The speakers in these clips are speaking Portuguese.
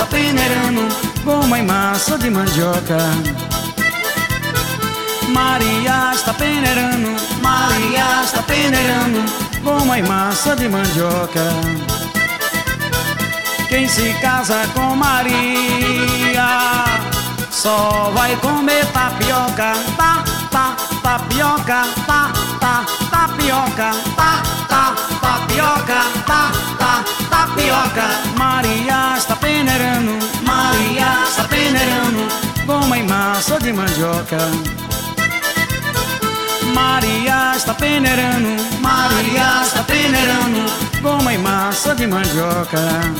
está peneirando goma e massa de mandioca. Maria está peneirando, Maria está peneirando goma e massa de mandioca. Quem se casa com Maria só vai comer tapioca. Tapioca, tapioca, tapioca, tapioca. Maria está peneirando, Maria está peneirando goma e massa de mandioca. Maria está peneirando, Maria está peneirando goma e massa de mandioca.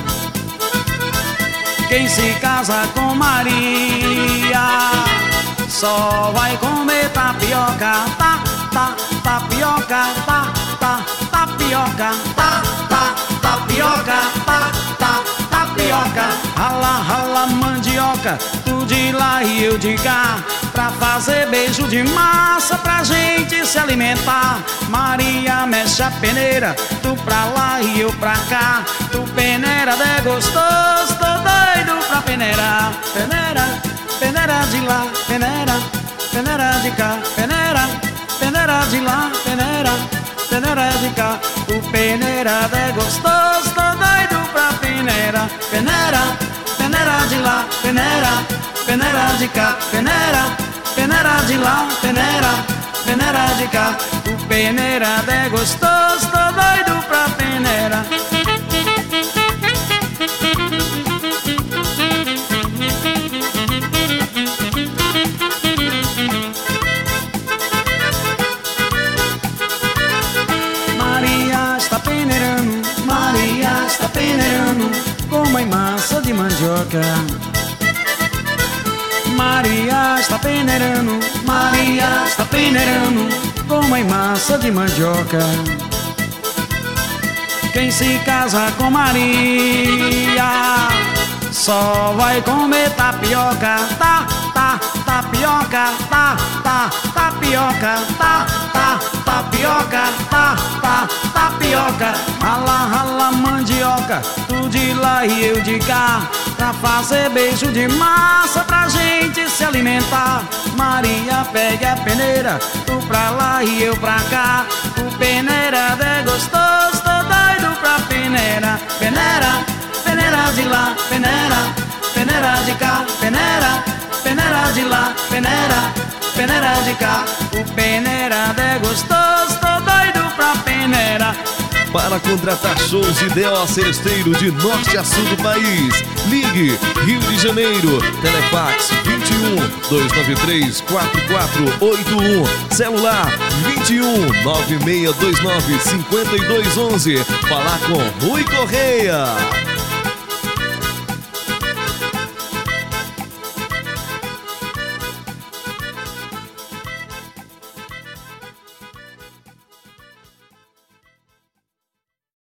Quem se casa com Maria só vai comer tapioca. Tapioca, tapioca, tapioca, tapioca. Rala mandioca, tu de lá e eu de cá, pra fazer beijo de massa pra gente se alimentar. Maria mexe a peneira, tu pra lá e eu pra cá. Tu peneira de gostoso, tô doido pra peneirar. Peneira, peneira de lá, peneira, peneira de cá, peneira, peneira de lá, peneira, peneira de cá. O peneira de gostoso, tô doido pra peneira. Peneira, peneira de lá, peneira, peneira de cá, peneira, peneira de lá, peneira, peneira de cá. O peneira de gostoso, tô doido pra peneira. Maria está peneirando goma e massa de mandioca. Maria está peneirando, Maria está peneirando goma e massa de mandioca. Quem se casa com Maria só vai comer tapioca. Tapioca, tapioca, tapioca, tapioca. Rala mandioca, tu de lá e eu de cá, pra fazer beijo de massa pra gente se alimentar. Maria pega a peneira, tu pra lá e eu pra cá. O peneira de gostoso, tô doido pra peneira. Peneira, peneira de lá, peneira, peneira de cá, peneira, peneira de lá, peneira, peneira de cá. O peneira de gostoso, tô doido pra peneira. Para contratar shows de D.O. Seresteiro de norte a sul do país, ligue Rio de Janeiro, Telefax 21 293 4481, celular 21 9629 5211. Falar com Rui Correia.